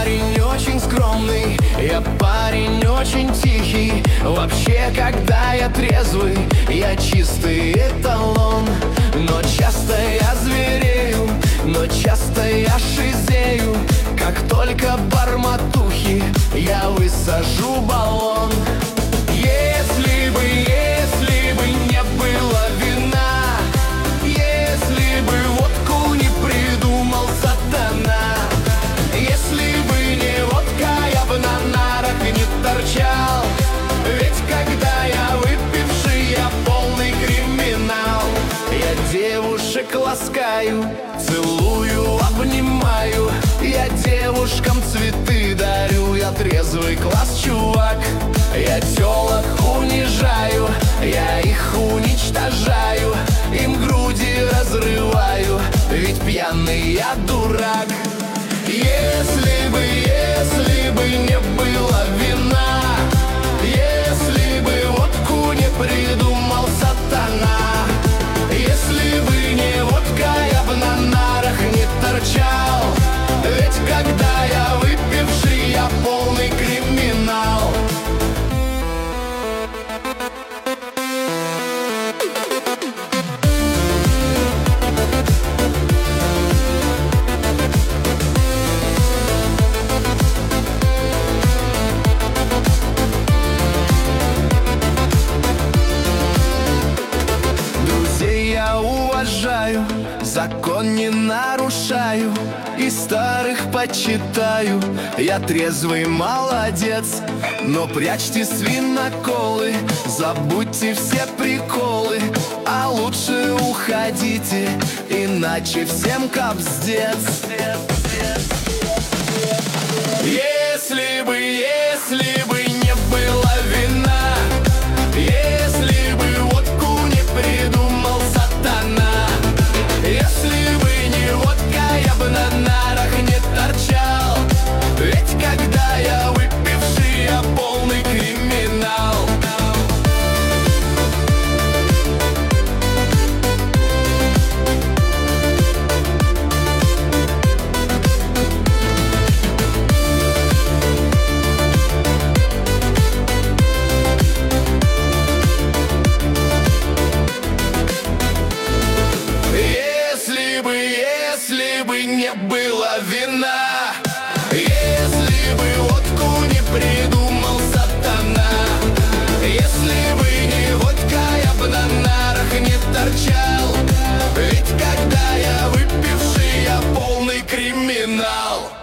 парень очень скромный, я парень очень тихий. Вообще, когда я трезвый, я чистый эталон. Но часто я зверею, но часто я шизею. Как только барматухи, я высажу баллон. Если бы не было вина, если бы водку не придумал сатана, если бы не водка, я бы на нарах не торчал. Ведь когда я выпивший, я полный криминал. Я девушек ласкаю, целую, обнимаю. Я девушкам цветы дарю, я трезвый класс чувак. Я тёлок унижаю, я их уничтожаю, им груди разрываю, ведь пьяный я дурак. Если бы не было вина, если бы водку не придумал сатана, если бы не водка, я бы на нарах не торчал. Ведь когда я выпивший, я полный криминал. Друзей я уважаю, закон не нарушаю и старых почитаю. Я трезвый молодец, но прячьте свиноколы, забудьте все приколы, а лучше уходите, иначе всем капздец. Если бы не было вина, если бы водку не придумал сатана, если бы не водка, я бы на нарах не торчал. Ведь когда я выпивший, я полный криминал. Если бы не было вина, если бы водку не придумал сатана, если бы не водка, я бы на нарах не торчал. Ведь когда я выпивший, я полный криминал.